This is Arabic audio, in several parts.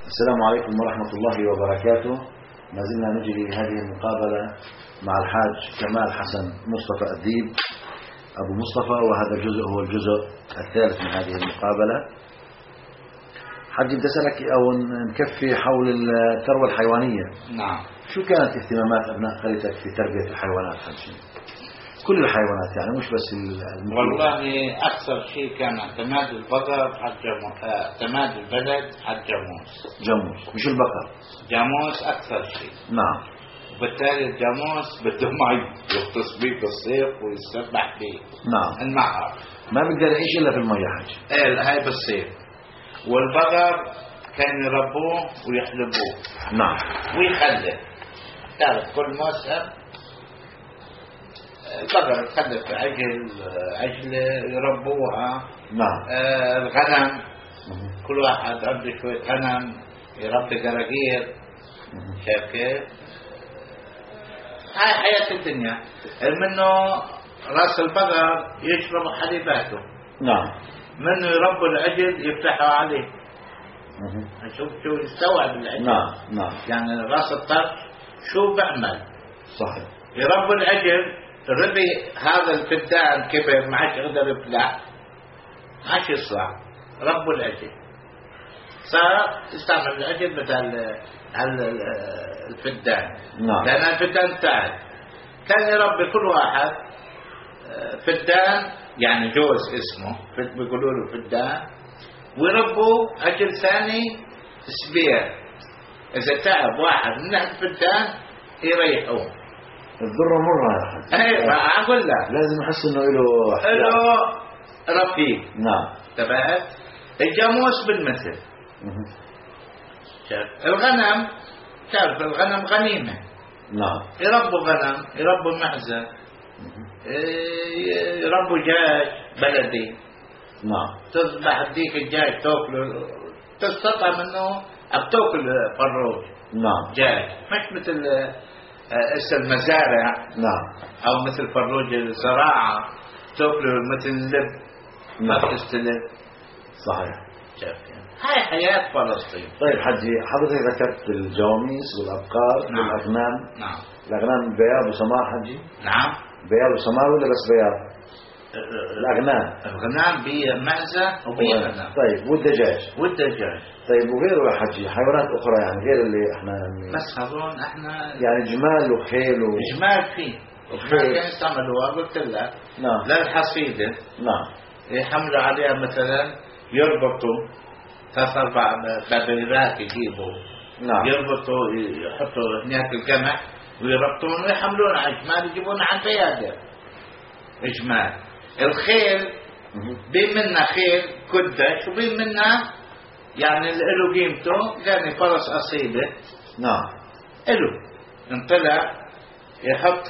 السلام عليكم ورحمة الله وبركاته. ما زلنا نجري هذه المقابلة مع الحاج كمال حسن مصطفى الديب أبو مصطفى، وهذا الجزء هو الجزء الثالث من هذه المقابلة. حاج بدي أسألك أو نكفي حول الثروة الحيوانية. نعم. شو كانت اهتمامات أبناء قريتك في تربية الحيوانات حاج؟ كل الحيوانات يعني مش بس والله أكثر شيء كان اعتماد البقر على اعتماد البلد على الجاموس. جاموس مش البقر. جاموس أكثر شيء. نعم. وبالتالي الجاموس بده مي يغطس به بالصيف ويسبح به. نعم. النهر ما بيقدر يعيش إلا في المية حاج. هاي بالصيف. والبقر كان يربوه ويحلبوه. نعم. ويخلف. تعرف كل موسم البقر تخلف عجلة يربوها. نعم. الغنم كل واحد عنده شوية غنم يربي قراقير. شايف كيف؟ هاي حياة الدنيا. منه راس البقر يشرب حليباته. نعم. منه يربوا العجل يفتحوا عليه. شوف شو يستوعب العجل. نعم. نعم. يعني راس الطرش شو بعمل؟ صحيح. يربوا العجل، ربي هذا الفدان كبر ما عادش يقدر يفلح، ما عادش يصلح. ربوا العجل صار يستعمل العجل بدل الفدان. نعم. لأن الفدان تعب. كان يربي كل واحد فدان، يعني جوز اسمه بيقولوا له فدان، ويربوا عجل ثاني سبير. إذا تعب واحد من الفدان يريحوه. الذرة مرة يا حاج. ايه اقول لك لازم يحس انه له رفيق. نعم. تبعت الجاموس بالمثل. شايف الغنم، تعرف الغنم غنيمة. نعم. يربوا غنم، يربوا معزة، يربوا دجاج بلدي. نعم. تصبح ديك الدجاج تاكله، تستطعم منه بتاكل فروج. نعم. دجاج مش مثل المزارع. نعم. او مثل فروج الزراعة تاكله مثل اللب. ما بتستلب. صحيح. هاي حياة فلسطين. طيب حجي، حضرتك ذكرت الجواميس والابقار. نعم. والاغنام. نعم. الاغنام بياض وسمار حجي؟ نعم. بياض وسمار ولا بس بياض؟ الاغنام. الغنام بمعزة وبغنم. طيب والدجاج. طيب وغيره يا حجي حيوانات اخرى يعني غير اللي احنا بس هذول احنا يعني جمال وخيل جمال فيه. وخيل كان يستعملوها قلت لك. نعم. للحصيدة. نعم. يحملوا عليها مثلا، يربطوا 3-4 بابيرات يجيبوا. نعم. يربطوا يحطوا هناك القمح ويربطون ويحملون على الجمال يجيبون على البيادر. إجمال. الخيل بين منا خيل كدش، وبين منا يعني اللي له قيمته يعني فرس أصيلة. نعم. له انطلع يحط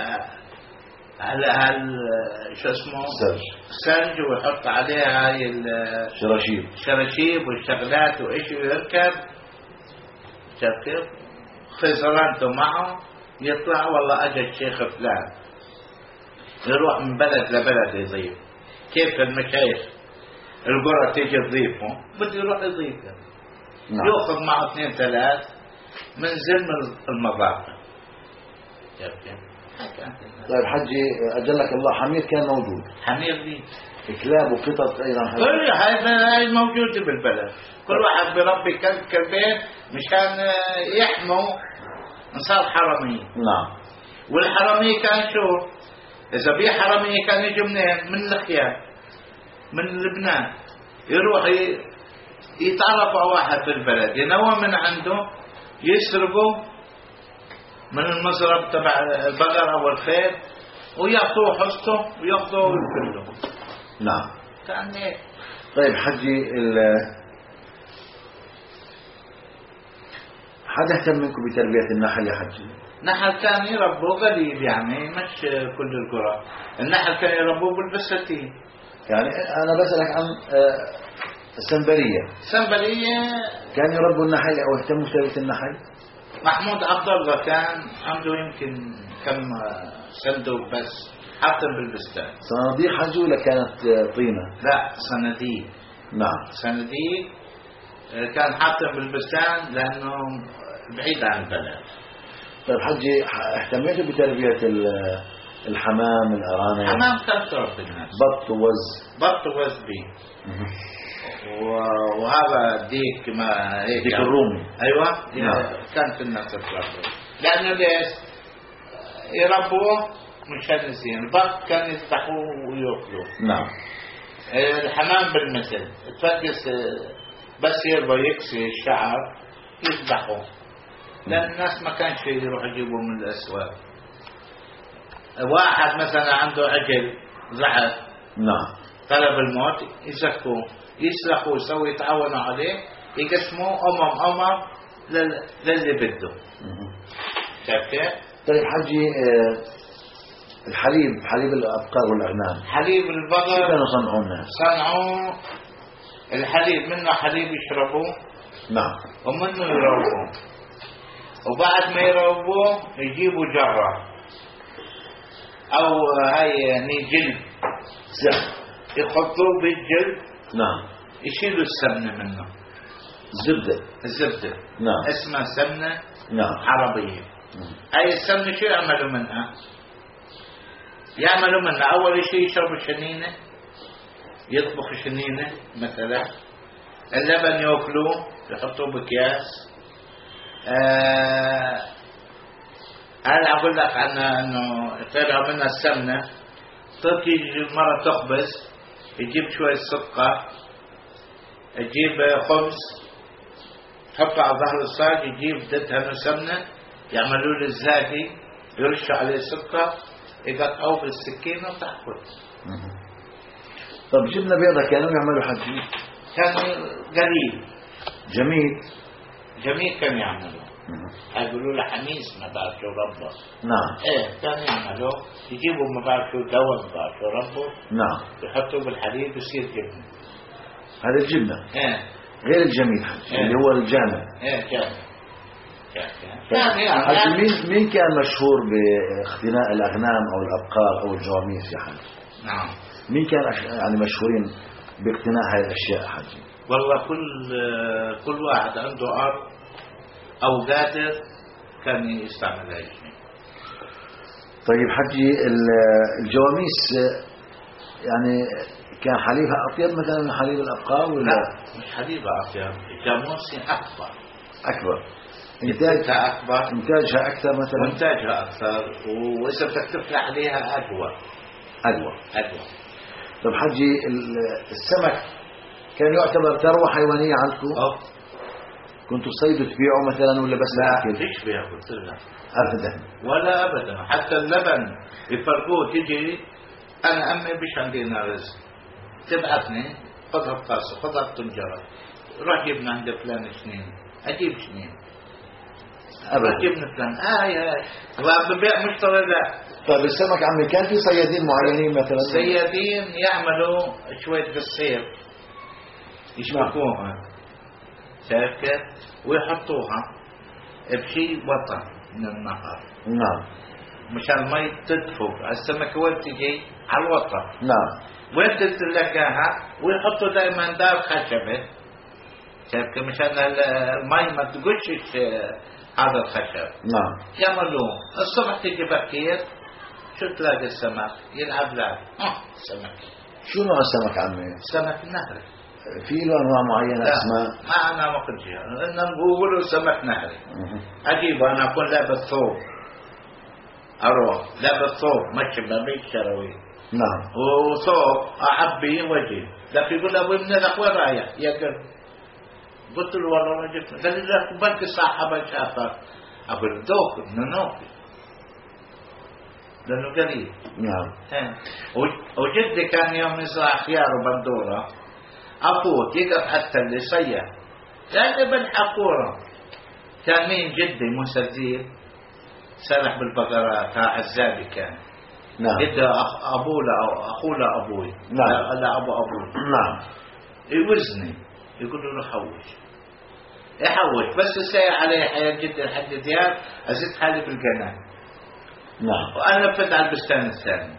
على شو اسمه سرج، ويحط عليها هاي الشراشيب والشغلات وإيش، ويركب. شايف كيف؟ خزرانته معه يطلع، والله أجا الشيخ فلان، يروح من بلد لبلد يضيف. كيف المشايخ القرى تيجي تضيفه، بده يروح يضيفه. نعم. يأخذ معه 2-3 من زلم المضافة. طيب حجي أجلك الله، حمير كان موجود؟ حمير دي كلاب وقطط أيضا. هاي موجودة بالبلد. كل واحد بربي كلبين مشان يحموا. صار حرمية. نعم. والحرمية كان شو؟ إذا بيه حرمية كان يجوا منين؟ من الخيام، من لبنان. يروح يتعرفوا على واحد في البلد، ينوى من عنده، يسرقوا من المزرعة تبع البقر أو الخيل، ويأخذوا حصته ويأخذوا كله. نعم. كان هيك. طيب حجي، حد اهتم منكم بتربية النحل يا حجي؟ نحل كان يربوه قليل، يعني مش كل القرى. النحل كان يربوه بالبساتين. يعني أنا بسألك عن السنبلية كان يربوا النحل أو اهتموا بتربية النحل؟ محمود عبد الله كان عنده يمكن كم صندوق بس حاطم بالبستان. صناديق حجي ولا كانت طينة؟ لا صناديق. نعم. صناديق كان حاطهم بالبستان لأنه بعيد عن البلد. طيب حجي اهتميتوا بتربية الحمام الأرانب؟ الحمام كان تربي الناس. بط ووز بي. وهذا ديك ما هيك ديك الرومي. أيوة. كانت الناس تربي لأنه ليش يربوه مشان زين. البط كان يذبحوه ويأكلوه. نعم. الحمام بالمثل تفقس بس يربى يكسي الشعر يذبحوه لأن الناس ما كانش يروح يجيبوا من الأسواق. واحد مثلا عنده عجل ضعف نعم طلب الموت يزكوه يسلخوه يسوي يتعاونوا عليه يقسموه أمم للي بده. شايف كيف؟ طيب حجي حليب الأبقار والأغنام، حليب البقر كانوا صنعوا الناس؟ صنعوا الحليب منه حليب يشربوه. نعم. ومنه يروبوه وبعد ما يروبوه يجيبوا جرة أو هاي جلد زحف يحطوه بالجلد. نعم. يشيلوا السمنة منه. الزبدة نعم. اسمها سمنة. نعم. عربية. هاي السمنة شو يعملوا منها؟ أول شيء يشربوا شنينة يطبخوا شنينة مثلا. اللبن يأكلوه يحطوه بأكياس. أنا أقول لك عنها أنه طلع منها السمنة. تجي المرة تخبز يجيب شوية سكر يجيب خبز تحطه على ظهر الصاج يجيب دتها سمنة يعملوا له الزاكي يرشوا عليه سكر يقطعوه بالسكينة وتأكل. طب جبنة بيضة كانوا يعملوا حجي؟ كان قليل. جميل كان يعملوا. يقولوا له حميس ما بعرف شو ربه. نعم. كان يعملوا يجيبوا ما بعرف شو دواء ما بعرف شو ربه. نعم. يحطوه بالحليب يصير جبنة. هذا الجبنة. غير الجميل حجي اللي هو الجامع. جامع. مين كان مشهور باقتناء الأغنام أو الأبقار أو الجواميس يا حجي؟ نعم. مين كان يعني مشهورين باقتناء هاي الأشياء حجي؟ والله كل واحد عنده أرض أو قادر كان يستعمل هاي الشيء. طيب حجي الجواميس يعني كان حليبها أطيب مثلا من حليب الأبقار ولا؟ لا مش حليبها أطيب. الجاموسي أكبر. إنتاجها أكثر مثلا. إنتاجها أكثر وإذا بدك تفتح عليها أقوى. طب حجي السمك كان يعتبر ثروة حيوانية عندكم؟ كنتوا تصيدوا تبيعوا مثلا ولا بس لا فيش بياكل ترجع أبدا ولا أبدا. حتى اللبن يفرقوه تجي أنا أمي بيش عندنا رزق تبعثني خذها بطاسة خذها بطنجرة روح جبنا عند فلان سنين أجيب سنين أبدا جبنا فلان ببيع مشتري لا. طيب السمك عمي كان في صيادين معينين مثلا؟ صيادين يعملوا شوية بالسيف يشبكوها شايف كيف ويحطوها بشي وطن من النهر. نعم. مشان المي تدفق السمكة وين تجي على الوطن. نعم. وين تتلقاها ويحطوا دائما دار خشبة شايف كيف مشان المي ما تقشش هذا الخشب. نعم. يعملوه الصبح تجي بكير شو تلاقي السمك يلعب لعب سمك. شو نوع السمك عمي؟ سمك نهري. في له انواع معينه اسماء؟ ما انا ما قلت شيء انا بقولوا سمك نهري. اجيبه انا اكون لابس ثوب اروح لابس ثوب ماشي ببيت شراوي. نعم. وثوب اعبي وجهي لكن يقول ابوي من الاخوه رايح يا قلت له والله ما جبت. قال لي بنك صاحبك شافك اقول دوك نوكي لانه قليل. نعم. وجدي كان يوم يزرع خيار وبندوره أفوت يقف حتى اللي صيح لأنه بالحقورة كان مين جدي موسى الدين سرح بالبقرات عزابي كان. نعم. جدي أبوه أخوه لأبوي. نعم. لا أبوي. نعم. يوزني يقول له يحوش بس يسير عليه حياة جدي لحد ديار أزيد حالي بالقناة. نعم. وأنا فتح على البستان الثاني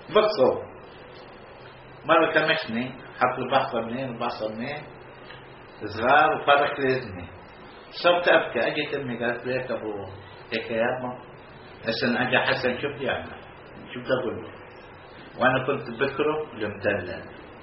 بقصه مرة كمشني حط البحثة منين صغار وفرق لإذني. صرت أبكي. أجت أمي قالت لي أبو هيك يا أبا هسه أجا حسن شو بدي أعمل؟ شو بدي أقول له؟ وأنا كنت بكره المدلل.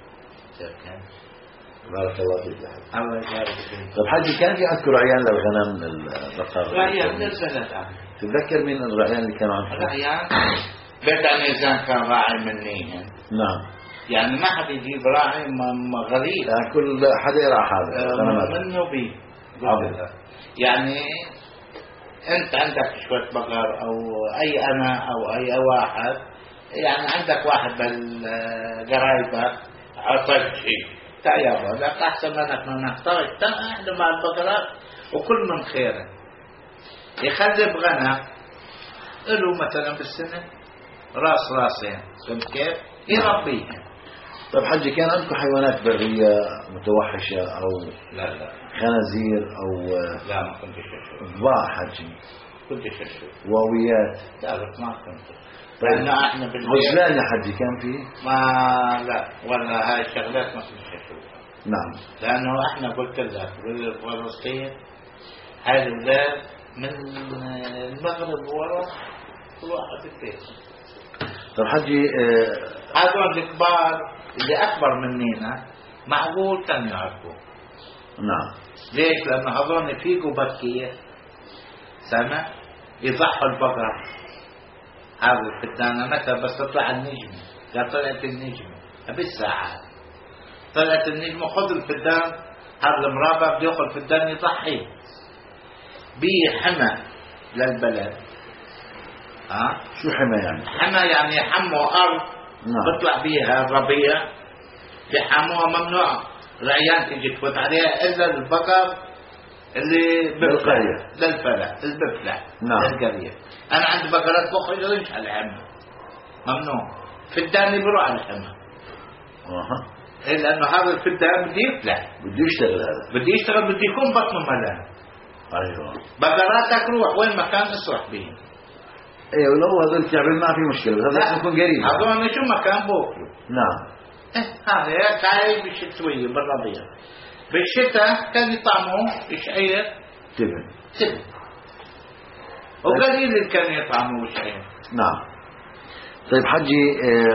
بارك الله فيك. الله يبارك فيك. طب حجي كان في أذكر رعيان للغنم للبقر؟ رعيان نزلت عنه. تتذكر مين الرعيان اللي كانوا عندكم؟ رعيان بيت الميزان كان راعي منيهم. نعم. يعني ما حد يجيب راعي غريب. يعني كل حدا يرعى حاله. منه بي. يعني أنت عندك شوية بقر أو أي أنا أو أي واحد، يعني عندك واحد بالقرايبك عطيك شيء تعيبه لك أحسن منك من نحتاج احنا مع البقرات وكل من خيره. يخلف غنم له مثلا بالسنة راسين، فهمت كيف؟ يربيها. طيب حجي كان عندكم حيوانات برية متوحشة أو لا خنازير أو لا ما كنتش أشوف. ضباع حجي؟ كنتش أشوف. واويات؟ تعرف ما كنت. طيب لأنه احنا غزلان يا حجي كان فيه؟ ما لا ولا هاي الشغلات ما كنتش أشوفها. نعم. لأنه احنا قلت لك بالفلسطين هاي الأولاد من المغرب ورا كل واحد في البيت. طيب حجي هذول الكبار اللي أكبر مننا معقول كانوا يعرفوا. نعم. ليش؟ لأنه هذول يفيقوا بكير سنة يضحوا البقر. هذا الفتانة متى بس تطلع النجمة، لا طلعت النجمة بالساعات طلعت النجمة خذ الفدان. هذا المرابع بده ياخذ الفدان يضحي بيه حمى للبلد. شو حمى يعني؟ حمى يعني يحموا أرض. نعم. بيطلع بيها الربيع يحموها ممنوع رعيان تيجي تفوت عليها إلا البقر اللي بالقرية للفلة البفلة. نعم. للقرية. أنا عندي بقرات بخرجش على الحمى ممنوع. فداني بروح على الحمى. لأنه هذا الفدان بده يفلح بده يشتغل. هذا بده يشتغل بده يكون بطنه ملان. أيوة. بقراتك روح وين مكان اسرح بيه. ايوه لو هذول تعبان ما في مشكلة بس لازم يكون قريب. هذول شو مكان بوكلوا. نعم. هذا كاي بالشتوية بالربيع. بالشتاء كان يطعموه شعير تبن. وقليل اللي كان يطعموه شعير. نعم. طيب حجي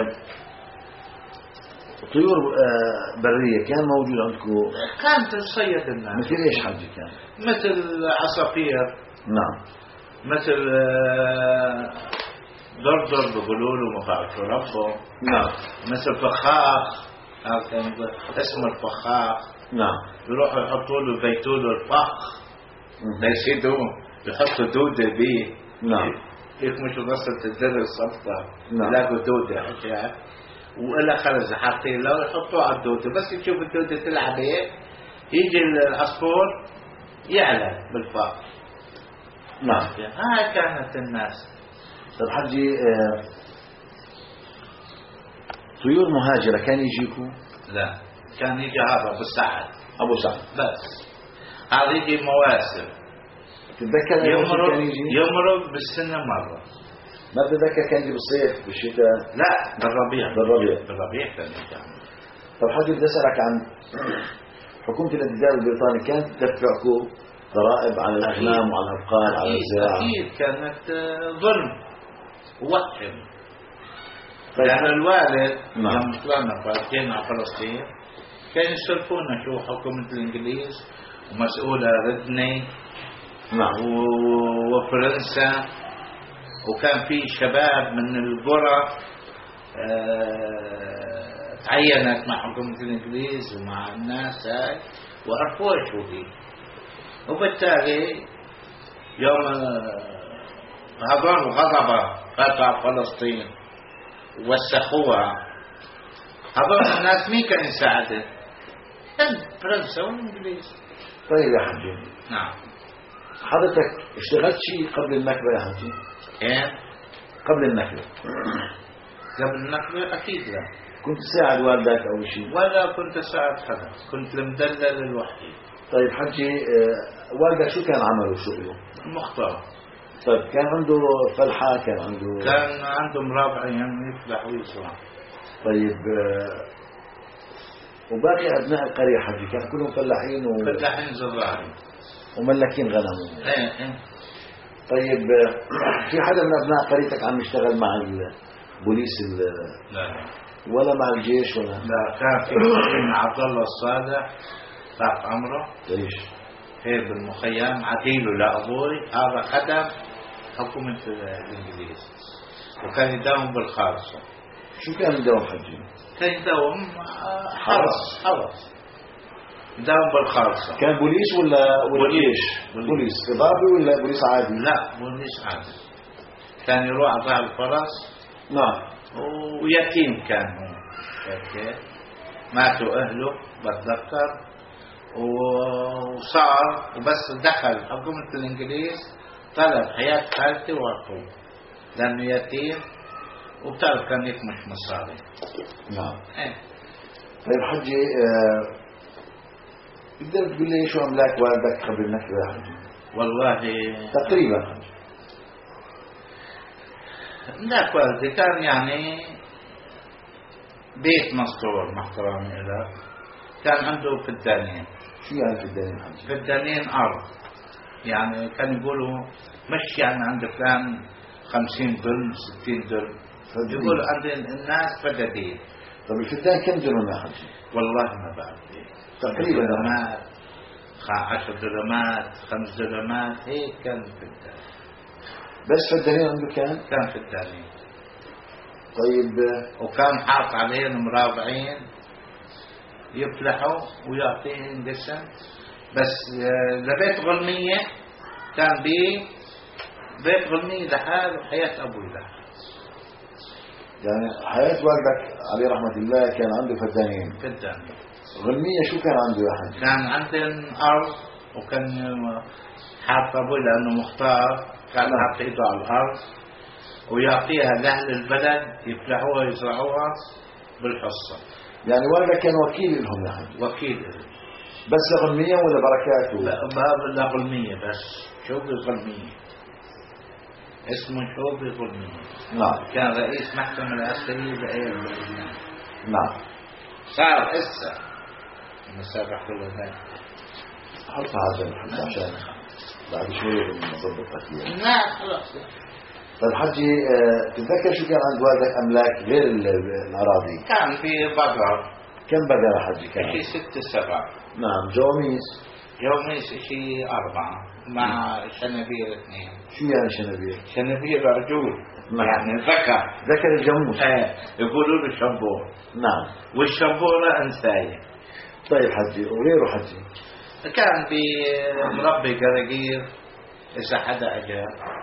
طيور برية كان موجود عندكم؟ كانت تصيد الناس. مثل ايش حجي كان؟ مثل عصافير. نعم. مثل دردر بيقولوا له ما بعرف شو ربه. نعم. مثل فخاخ اسمه الفخاخ. نعم. يروحوا يحطوا له بيتوا له الفخ ليسيدوه يحطوا دودة بيه. نعم. كيف مش وصلت الدر الصفطة. نعم. يلاقوا دودة حشاء وإلا خرز حاطين له يحطوه على الدودة بس يشوف الدودة تلعب ايه يجي العصفور يعلى بالفخ. نعم. هاي كانت الناس. طيب حجي طيور مهاجرة كان يجيكوا؟ لا كان يجي هذا أبو سعد. أبو سعد بس هذا يجي مواسم. تتذكر يمرق بالسنة مرة. ما تتذكر كان يجي بالصيف بالشتاء؟ لا بالربيع كان يجي. طب حجي بدي أسألك عن حكومة الانتداب البريطاني كانت تدفعكم ضرائب على الأغنام وعلى الأبقار على الزراعة؟ أكيد كانت ظلم ووحم. لأن الوالد لما طلعنا فاتحين على فلسطين كانوا يسلفونا شو حكومة الإنجليز ومسؤولة ردني. نعم. وفرنسا وكان في شباب من القرى تعينت مع حكومة الإنجليز ومع الناس هاي وعرفوا شو هي. وبالتالي يوم هذول غضبة قطع فلسطين وسخوها هذول الناس مين كان يساعده؟ فرنسا والإنجليز. طيب يا حجي. نعم. حضرتك اشتغلت شيء قبل النكبة يا حجي؟ ايه قبل النكبة؟ قبل النكبة أكيد لا. كنت تساعد والدك أو شيء؟ ولا كنت أساعد حدا، كنت المدلل الوحيد. طيب حجي والدك شو كان عمله شغله؟ مختار. طيب كان عنده فلحة كان عنده مرابع يعني يفلح ويزرع. طيب وباقي أبناء القرية حجي كان كلهم فلاحين فلاحين زراعي وملكين غنم. ايه. طيب في حدا من أبناء قريتك عم يشتغل مع البوليس لا ولا مع الجيش ولا؟ لا، كان في عبد الله الصالح طاق عمره ليش؟ هي بالمخيم عديله لأبوي، هذا خدم حكومة الإنجليز وكان يداوم بالخالصة. شو كان يداوم حجي؟ كان يداوم حرس يداوم بالخالصة. كان بوليس ولا جيش؟ بوليس إضافي ولا بوليس عادي؟ لا بوليس عادي. كان يروح على الفرس. نعم. ويتيم كان هو ماتوا أهله بتذكر، وصار وبس دخل حكومة الإنجليز طلب حياة خالتي وأخوه لأنه يتيم، وبتعرف كان يكمش مصاري. نعم. ايه. طيب حجي تقدر تقول لي شو أملاك والدك قبل النكبة يا حجي؟ والله تقريبا حجي. أملاك والدي كان يعني بيت مستور محترم له، كان عنده فدانين. شو يعني فدانين حجي؟ فدانين أرض، يعني كان يقولوا مش يعني عند فلان 50 دل 60 دل، يقولوا عند الناس فدادين. طب الفدان كم دلم يا حجي؟ والله ما بعرف تقريبا دلمات 10 دلمات 5 دلمات هيك كان فدان. بس فدانين عنده كان فدانين. طيب وكان حاط عليهم مرابعين يفلحوا ويعطيهم قسم، بس لبيت غلمية كان بيت غلمية لحال وحياة أبوي لحال. يعني حياة والدك عليه رحمة الله كان عنده فدانين. غلمية شو كان عنده يا حاج؟ كان عندهم أرض، وكان حاط أبوي لأنه مختار، كان حاط إيده على الأرض ويعطيها لأهل البلد يفلحوها يزرعوها بالحصة. يعني والدك كان وكيل لهم يا حاج؟ وكيل. بس لغلمية ولا بركاته؟ لا غلمية بس. شوبي غلمية، اسمه شوبي غلمية. نعم. كان رئيس محكمة العسكرية بأيام لبنان. نعم. صار هسه مسابح له حطها عشان عشان بعد شوية بنظبطها فيها. لا خلاص. طيب حجي تتذكر شو كان عند والدك أملاك غير الأراضي؟ كان في بقر. كم بقر يا حجي كان؟ شيء 6 7. نعم. جواميس شيء 4 مع شنبير 2. شو يعني شنبير؟ شنبير رجول. نعم. يعني ذكر الجاموس. يقولوا له شنبور. نعم. والشنبورة أنثى. طيب حجي وغيره حجي؟ كان مربي قراقير إذا حدا أجا.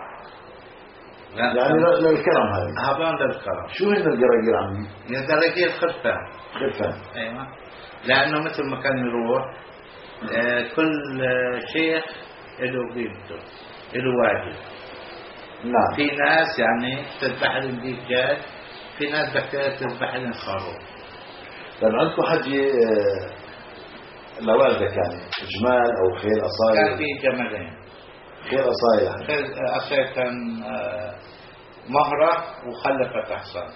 يعني للكرم هذا للكرم. شو هن القراقير عمي؟ القراقير خرفان. أيوة. لأنه مثل ما كان يروح كل شيخ له قيمته، له واجب. نعم. في ناس يعني تذبح لهم دجاج، في ناس بدك تذبح لهم خروف. طيب عندكم حجي لوالدك يعني جمال أو خيل أصايل؟ كان في جملين. خيل أصايل. خيل أصايل كان مهرة وخلفت أحصان.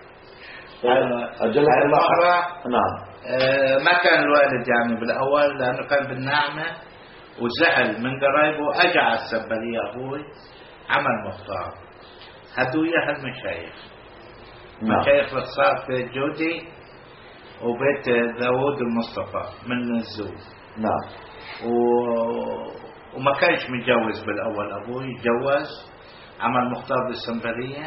أجلك الله. نعم. ما كان الوالد يعني بالأول لأنه كان بالنعمة وزعل من قرايبه، أجى على السبلية أبوي عمل مختار هدوية هالمشايخ. مشايخ الصار في الجودي وبيت داود المصطفى من الزوج. نعم. وما كانش متجوز بالأول أبوي، جوز عمل مختار بالسنبلية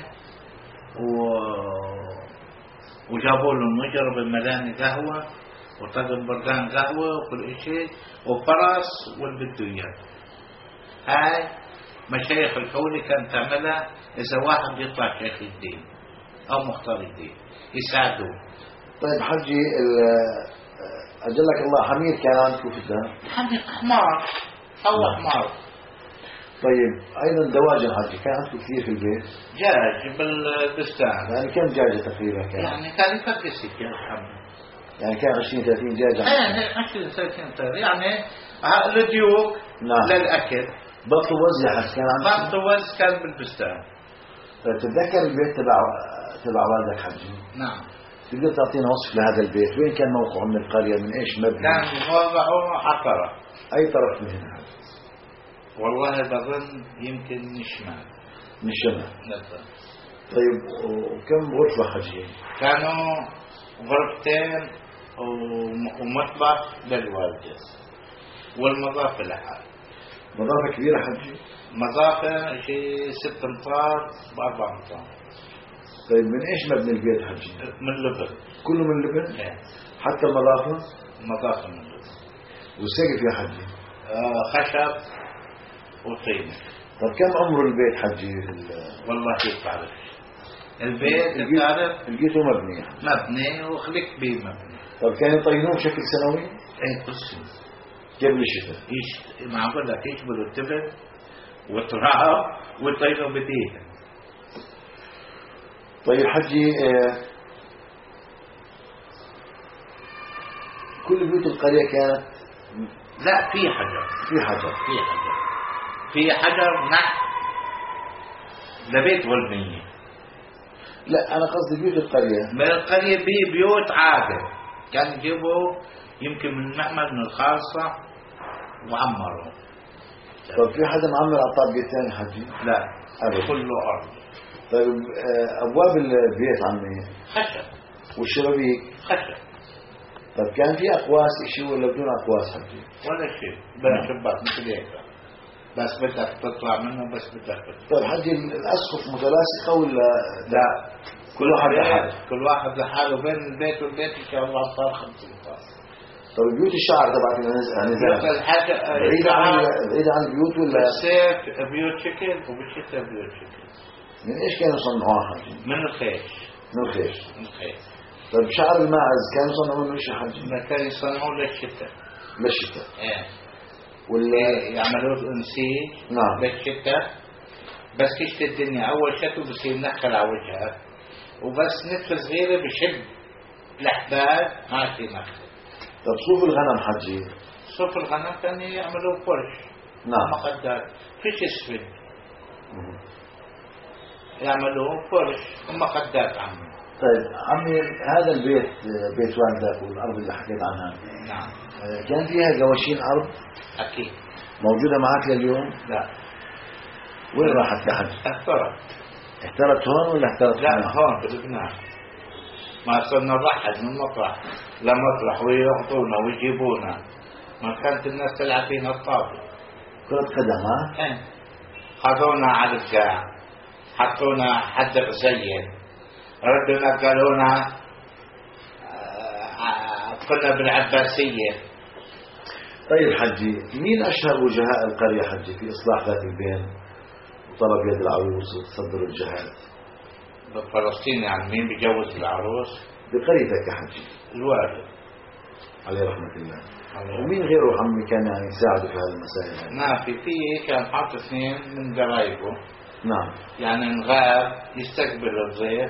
وجابوا له المجرب الملاني قهوة وطقم بردان قهوة وكل شيء وفرس والبدويات. هاي مشايخ الحولي كانت تعملها إذا واحد يطلع شيخ الدين أو مختار الدين يساعدوه. طيب حجي أجلك الله حمير كان عندكم في الدار؟ حمير حمار أو حمار. طيب أيضا دواجن حجي كان عندكم كثير في البيت؟ دجاج بالبستان. يعني كم دجاجة تقريبا كان؟ يعني كان يفكس الدجاج حمير. يعني كان 20-30 دجاجة؟ 20-30 يعني للضيوف. نعم. للأكل. بط ووز يا حج كان عندكم؟ بط ووز كان بالبستان. تتذكر البيت تبع والدك حجي؟ نعم. تقدر تعطينا وصف لهذا البيت؟ وين كان موقعه من القرية؟ من ايش مبني؟ كان موضعه على طرف. اي طرف من هنا؟ والله بظن يمكن من الشمال. من الشمال. نعم. طيب وكم غرفة حجي؟ كانوا غرفتين ومطبخ للوالدة والمضافة لها. مضافة كبيرة حجي؟ مضافة شيء 6 أمتار ب4 أمتار. طيب من ايش مبني البيت حجي؟ من لبن. كله من لبن؟ يعني. حتى المضافة؟ مضافة من لبن. والسقف يا حجي؟ خشب وطين. طب كم عمر البيت حجي؟ والله كيف تعرف البيت تعرف لقيته مبني يعني. مبني وخلق بيه مبني. طب كانوا يطينوه بشكل سنوي؟ ايه كل سنة قبل الشتاء. معقول لك يشبلوا التبن والتراب ويطينوا بديه. طيب حجي كل بيوت القرية كانت لا في حجر. في حجر نحت لبيت والبنية. لا أنا قصدي بيوت القرية. من القرية بيوت عادة كان يجيبوا يمكن من معمل من الخاصة وعمروا. طب في حدا معمر أعطاه بيت ثاني حجي؟ لا أبدا. كله أرض. طيب أبواب البيت عمي خشب. والشبابيك خشب. طب كان في أقواس إشي ولا بدون أقواس حجي؟ ولا شيء بلا شباك مثل هيك بس بدك تطلع منه بس بدك تطلع. طيب حجي الأسقف متلاصقة ولا لا كل واحد لحاله؟ كل واحد لحاله بين البيت والبيت إن شاء الله صار 5 أمتار. طب بيوت الشعر تبعتنا بيوت الحاجة بعيدة عن البيوت ولا؟ بالصيف بيوت شكل وبالشتاء بيوت شكل. من إيش كانوا يصنعوها حجي؟ من الخيش. من الخيش. من الخيش. طيب شعر الماعز كانوا يصنعوا منه إيش حجي؟ ما كانوا يصنعوه للشتاء. للشتاء. إيه. ولا يعملوه انسيج. نعم. للشتاء بس تشتي الدنيا أول شتو بصير نخل على وجهها وبس نتفة صغيرة بشد الأحباب ماشي نخل. طب صوف الغنم حجي؟ صوف الغنم كان يعملوه فرش. نعم. مقدار فيش اسفل. يعملوه فرش ومقدات عمي. طيب عمي هذا البيت بيت والدك والأرض اللي حكيت عنها. نعم. كان فيها قواشين أرض؟ أكيد. موجودة معك لليوم؟ لا. وين راحت يا حج؟ احترت هون ولا احترت لا هون بلبنان. ما صرنا نرحل من مطرح لمطرح ويعطونا ويجيبونا. ما كانت الناس تلعب فينا الطابة. كرة قدم ها؟ ايه. خذونا على القاع حطونا حد غزية ردنا قالونا كنا بالعباسية. طيب حجي مين أشهر وجهاء القرية حجي في إصلاح ذات البين وطلب يد العروس وتصدر الجهاد؟ بفلسطين يعني مين بيجوز العروس؟ بقريتك يا حجي. الوالد عليه رحمة الله. ومين غيره عمي كان يعني يساعده في هذه المسائل؟ ما في كان حاط 2 من قرايبه. نعم. يعني انغاب يستقبل الضيف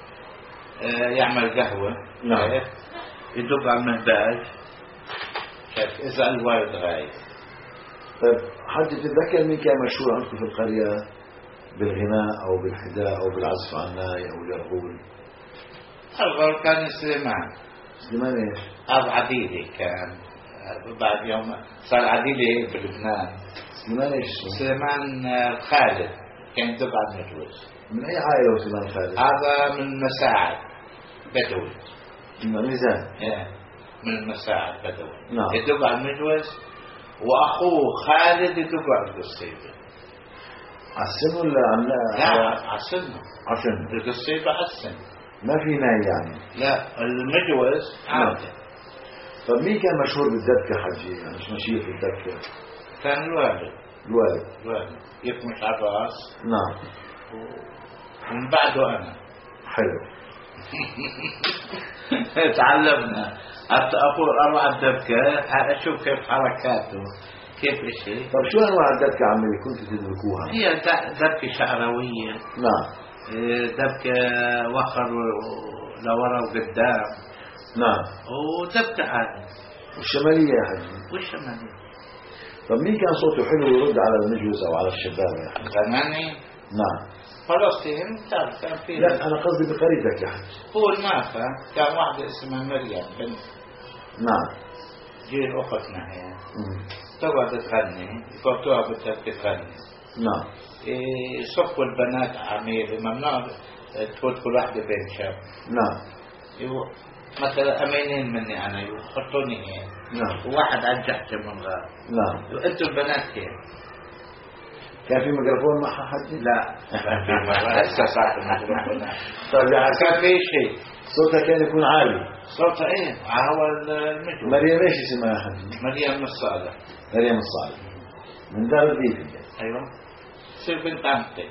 يعمل قهوة. نعم. يدق على المهباج إذا الوالد غايب. طيب حجي تتذكر مين كان مشهور عندكم في القرية بالغناء أو بالحداء أو بالعزف على الناي أو اليرغول؟ الغول كان سليمان. سليمان إيش؟ أبو عديلي كان بعد يوم صار عديلي بلبنان. سليمان إيش اسمه؟ سليمان خالد كان يدق على المجوز. من أي عائلة سليمان خالد؟ هذا من مساعد بدوي. من الميزان. من المساعد بدوي. نعم. يدق على المجوز وأخوه خالد يدق على القصيبة. عالسن ولا لا عالسن. عالسن. القصيبة عالسن. ما في ناي يعني. لا المجوز عادة. طب مين كان مشهور بالدبكة حجي يعني مش مشهور بالدبكة؟ كان الوالد. الوالد يكمش على الراس. نعم. ومن بعده أنا. حلو. تعلمنا حتى أقول أروح الدبكة أشوف كيف حركاته كيف إشي. طب شو أنواع الدبكة عمي اللي كنتوا تدركوها؟ هي دبكة شعروية. نعم. دبكة وخر لورا وقدام. نعم. ودبكة عادي. والشمالية يا حجي؟ والشمالية. طب مين كان صوته حلو يرد على المجوز أو على الشباب يا حجي؟ غناني. نعم. فلسطين كان في. لا أنا قصدي بقريتك يا حج. هو المافا كان واحدة اسمها مريم بنت. نعم. جيل أختنا هي. تقعد تغني يفوتوها تغني. نعم. صفوا البنات عميل ممنوع تفوت كل واحدة بين شاب. نعم. مثلا أمينين مني أنا يحطوني هي. نعم. وواحد أنجحت من غير. نعم. أنتوا البنات كيف؟ كان في ميكروفون مع حد؟ لا. هسه صارت الميكروفون. طيب يعني كان في شيء. صوتها كان يكون عالي. صوتها إيه؟ هو المجهول. مريم إيش اسمها يا حج؟ مريم الصالح. مريم الصالح. من دار الريف. أيوة. تصير بنت عمتي.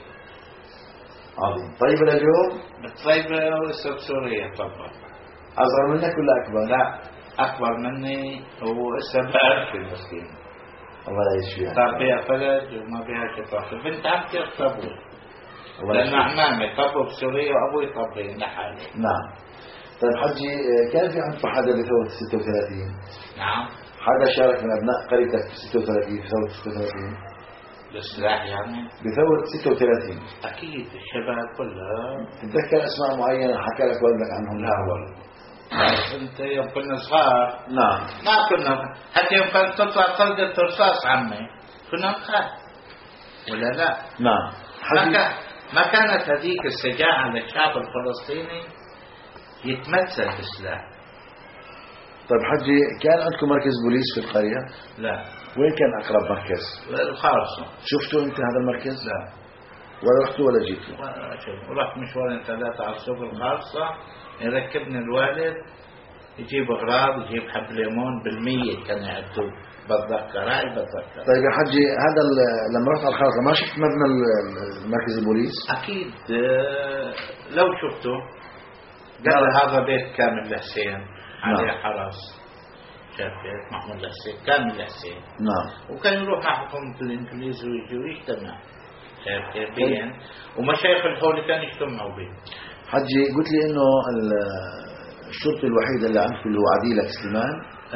عظيم. طيب اليوم؟ طيبة ولسه بسوريا طبعا. أصغر منك ولا أكبر؟ لا أكبر مني ولسه بعرف المسكين. الله يشفيها. صار بيها فلج وما بيها شفاف. بنت عمتي طبوا. لأن عمامي طبوا بسوريا وأبوي طبوا لحالي. نعم. طيب حجي كان في عندكم حدا بثورة 36؟ نعم. حدا شارك من أبناء قريتك في 36 في ثورة 36؟ السلاح يعني؟ بثورة 36 أكيد الشباب كلها. تتذكر أسماء معينة حكى لك والدك عنهم؟ لا والله. انت يوم كنا صغار نعم ما كنا حتى يوم كانت تطلع طلقة رصاص عمي كنا نخاف ولا لا؟ نعم. ما كانت هذيك الشجاعة للشعب الفلسطيني يتمثل بالسلاح. طيب حجي كان عندكم مركز بوليس في القرية؟ لا. وين كان أقرب مركز؟ الخارصة. شفتوا أنت هذا المركز؟ لا. ولا رحتوا ولا جيتوا؟ رحت مشوارين 3 على السوق الخارصة يركبني الوالد يجيب اغراض يجيب حب ليمون بالمية كان يعدوا بتذكر هاي بتذكر. طيب يا حجي هذا لما رحت على الخارصة ما شفت مبنى مركز البوليس؟ أكيد لو شفته قال هذا بيت كامل الحسين عليه حرس شاف بيت محمود الحسين كامل الحسين. نعم. وكان يروح على حكومة الإنجليز ويجي ويجتمع شاف كيف بين ومشايخ الحول كانوا يجتمعوا به. حجي قلت لي إنه الشرطي الوحيد اللي عندكم اللي هو عديلك سليمان.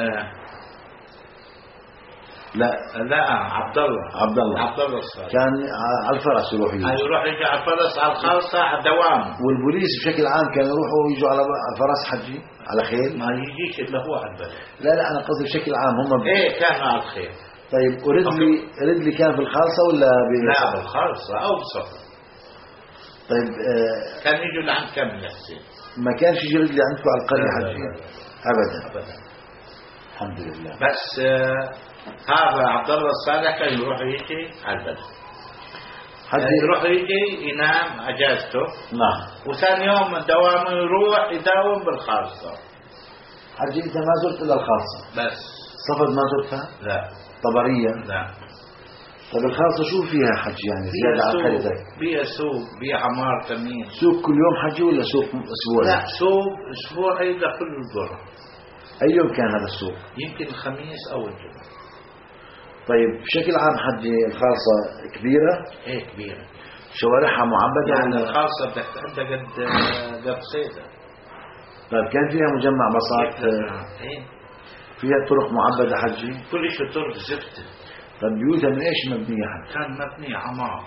لا عبد الله الصالح كان على الفرس يروح يجي. يروح يجي على الفرس على الخالصة على دوام. والبوليس بشكل عام كانوا يروحوا ويجوا على الفرس حجي على خيل. ما يجيش إلا هو على البلد. لا أنا قصدي بشكل عام هم كانوا على الخيل. طيب وريدلي كان في الخالصة ولا لا بالخالصة أو بصفر. طيب كان يجوا لعند كامل الحسين. ما كانش يجي ريدلي عندكم على القرية حجي؟ أبدا. الحمد لله. بس هذا عبد الله الصالح كان يروح يجي على البلد. يروح يجي ينام اجازته. نعم. وثاني يوم دوامه يروح يداوم بالخاصة. حجي انت ما زرت الا الخاصة بس. صفد ما زرتها؟ لا. طبرية؟ لا. طيب الخاصة شو فيها حجي يعني زيادة على قريتك؟ فيها سوق فيها عمار تمين. سوق كل يوم حجي ولا سوق اسبوعي؟ لا سوق اسبوعي لكل القرى. اي يوم كان هذا السوق؟ يمكن الخميس او الجمعة. طيب بشكل عام حجي الخاصة كبيرة؟ ايه كبيرة. شوارعها معبدة يعني الخاصة بدك قد صيدة. طيب كان فيها مجمع بساط؟ ايه. فيها طرق معبدة حجي؟ كل شيء طرق زفتة. طيب بيوتها من ايش مبنية حجي؟ كان مبنية عمار.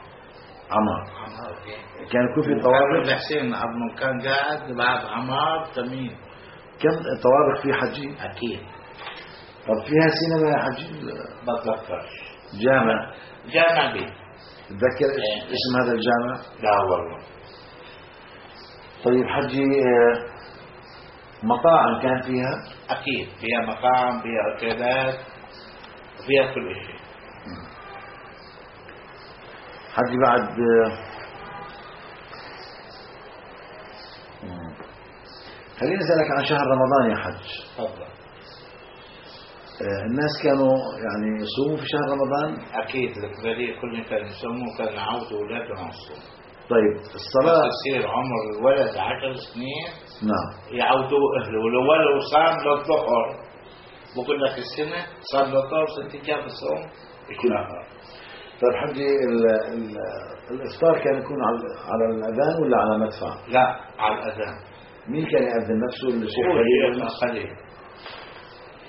كان يكون في طوابق؟ الحسين عبد كان قاعد بعد عمار تمين. كم طوابق في حجي؟ اكيد. طب فيها سينما يا حجي؟ بتذكرش. جامع بيه. تذكر اسم هذا الجامع؟ لا والله. طيب حجي مطاعم كان فيها؟ اكيد فيها مطاعم فيها اوتيلات فيها كل شيء. حجي بعد خليني اسالك عن شهر رمضان يا حج. تفضل. الناس كانوا يعني يصوموا في شهر رمضان؟ اكيد الكباريه كلهم كانوا يصوموا كانوا يعودوا اولادهم على الصوم. طيب الصلاه يصير عمر الولد 10 سنين. نعم. يعودوا اهله ولو صام للظهر بقول لك السنه صار للظهر 6 ايام الصوم الشهر. طيب حجي الافطار كان يكون على الاذان ولا على مدفع؟ لا على الاذان. مين كان يأذن نفسه؟ الشيخ خليل.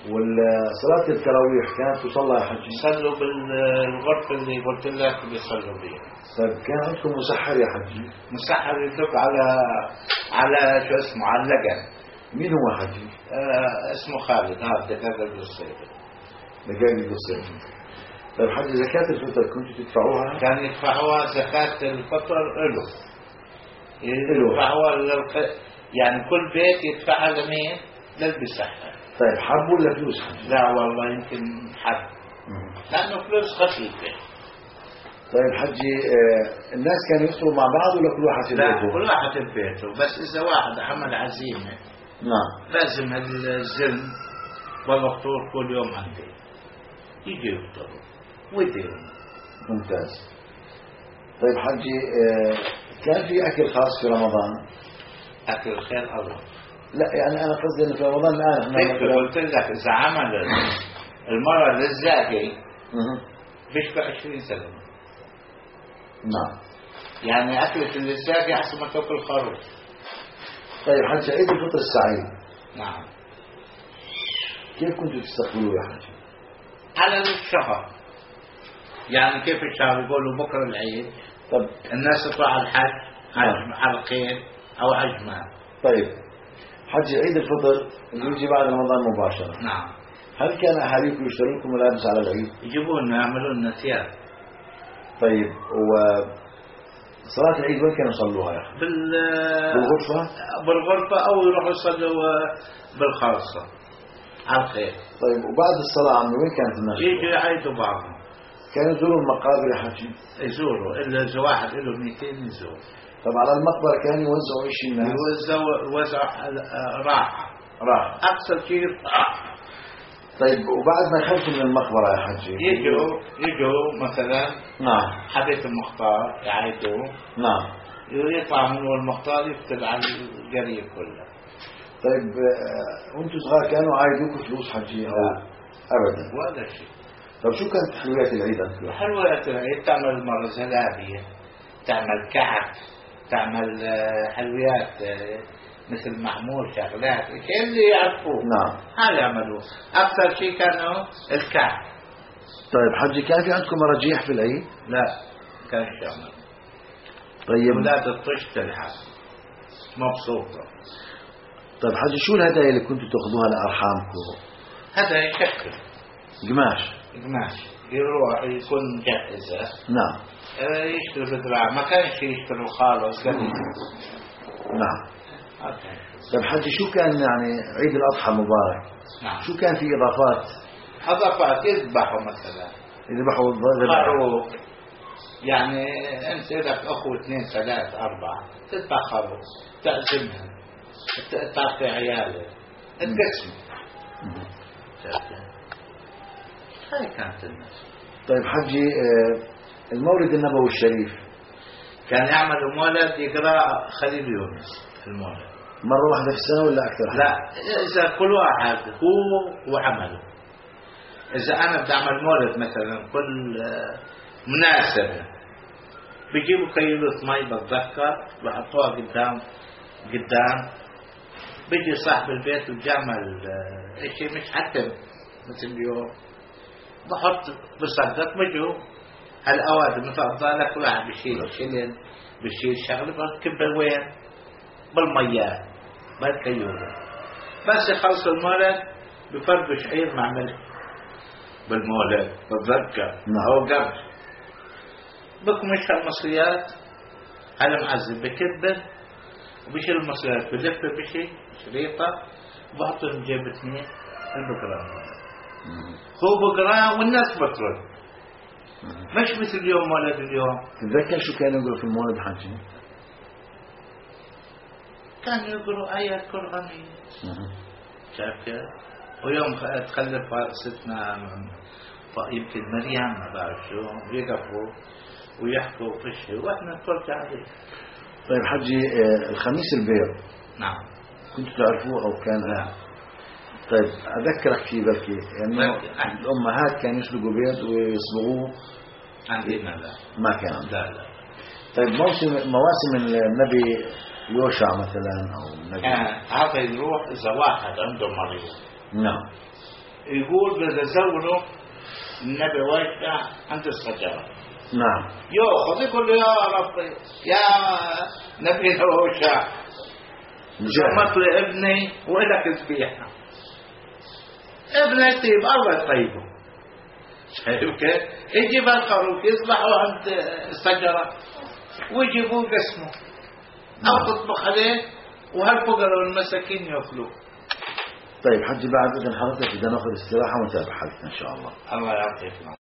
والصلاة التراويح كانت تصلى يا حجي؟ يصلوا بالغرفة اللي قلت لك بيصلوا بيها. طيب كان عندكم مسحر يا حجي؟ مسحر يدق على شو اسمه، على اللقن. مين هو حجي؟ اسمه خالد، هذا دقاق القصير. دقاق القصير. طيب حجي زكاة الفطر كنتوا تدفعوها؟ كان يدفعوها زكاة الفطر له. يدفعوها يعني كل بيت يدفعها لمين؟ للبسحر. طيب حب ولا فلوس حجي؟ لا والله يمكن حب، لأنه فلوس خفيفة. طيب حجي الناس كانوا يفطروا مع بعض ولا كل واحد في بيته؟ لا كل واحد في بيته، بس إذا واحد عمل عزيمة نعم لازم الزلم والفطور كل يوم عندي يجي يفطروا ويديروا. ممتاز. طيب حجي كان في أكل خاص في رمضان؟ أكل الخير الله. لا يعني أنا قصدي إنه في رمضان الآن قلت لك إذا عمل المرة للزاكي بيشبع 20 سنة. نعم. يعني أكلة اللزاكي أحسن ما تأكل خروف. طيب حجي عيد الفطر السعيد. نعم. كيف كنتوا تستقبلوه يا حجي؟ على الشهر، يعني كيف الشهر يقولوا بكرة العيد. طب الناس تطلع على الحج على القيد أو عجمان. طيب حجي عيد الفطر اللي يجي بعد رمضان مباشرة. نعم. هل كان أهاليكم يشتروا لكم ملابس على العيد؟ يجيبوا لنا يعملوا لنا ثياب. طيب صلاة العيد وين كانوا يصلوها يا أخي؟ بالغرفة؟ بالغرفة أو يروحوا يصلوا بالخاصة على الخير. طيب وبعد الصلاة عمي وين كانت الناس؟ يجي يعيدوا بعضهم. كانوا يزوروا المقابر يا حجي؟ يزوروا، إلا واحد له 200 يزور. طب على المقبرة كانوا يوزعوا إيش الناس؟ يوزع راحة أكثر شيء راحة. طيب وبعد ما يخرجوا من المقبرة يا حجي يجوا مثلا نعم حديث المختار يعيدوا. نعم. يطلع منه المختار يكتب على القرية كلها. طيب وانتم صغار كانوا عايدوكم فلوس حجي أو أبدا؟ ولا شيء. طب شو كانت حلويات العيد أنت؟ حلويات العيد تعمل مرة زلابية، تعمل كعك، تعمل حلويات مثل معمول شغلات اللي يعرفوه. نعم. هذا يعملوه. أكثر شيء كانوا الكعك. طيب حجي كان في عندكم مراجيح في العيد؟ لا كان يعمل. طيب ولاد الطش تلعب مبسوطة. طيب حجي شو الهدايا اللي كنتوا تاخذوها لأرحامكم؟ هذا يشكل قماش يروح يكون مجهزة. نعم. يشتري بدراع، ما كانش يشتري خالص قليل. نعم. طيب حجي شو كان يعني عيد الأضحى المبارك؟ نعم. شو كان في إضافات يذبحوا مثلا يذبحوا خروف. يعني أنت لك أخو 2 3 4 تذبح خروف تعزمها تعطي عيالك تقسم. هاي كانت الناس. طيب حجي المولد النبوي الشريف كان يعمل مولد يقرأ خليل يونس المولد مرة واحدة في السنة ولا أكثر؟ لا إذا كل واحد هو وعمله. إذا أنا بدي أعمل مولد مثلا كل مناسبة بيجيبوا كيلو مي بتذكر بحطوها قدام بيجي صاحب البيت وجمل شيء مش حتى مثل اليوم بحط بصدق بيجوا هالأوادم متفضلة كل واحد بيشيل شيلين بيشيل شغله بركبها وين بالمياه بالكيولة. بس يخلص المولد بفرق شعير مع ملح بالمولد بتذكر أو قبل بكمش هالمصريات هلا معذب بكبه وبيشيل المصريات بلف بشي شريطة وبحطهم جيب 2 البقرة. هو بقرة والناس بترد مش مثل اليوم مولد اليوم. تتذكر شو كانوا يقولوا في المولد حجي؟ كانوا يقولوا آيات قرآنية. شايف كيف؟ ويوم تخلف ستنا يمكن مريم ما بعرف شو يقفوا ويحكوا في الشيء واحنا نتفرج عليه. طيب حجي الخميس البيض نعم كنتوا تعرفوه او كان؟ لا. طيب اذكرك فيه بركي يعني الامهات كانوا يسلقوا بيض ويصبغوه. عندنا لا ما كان. لا. طيب مواسم النبي يوشع مثلا او النبي هذا يروح اذا واحد عنده مريض. نعم. يقول بتزونه النبي واقع عند الشجرة. نعم. يأخذ يقول له يا ربي يا نبينا وشاع جمعت لابني وإلك ذبيحة. ابني طيب الله يطيبه. شايف كيف؟ يجيب الخروف يذبحوا عند الشجرة ويجيبوه قسمه أو تطبخ عليه وهالفقراء والمساكين يأكلوه. طيب حجي بعد إذن حضرتك بدنا ناخذ استراحة ونتابع حديثنا إن شاء الله. الله يعطيك.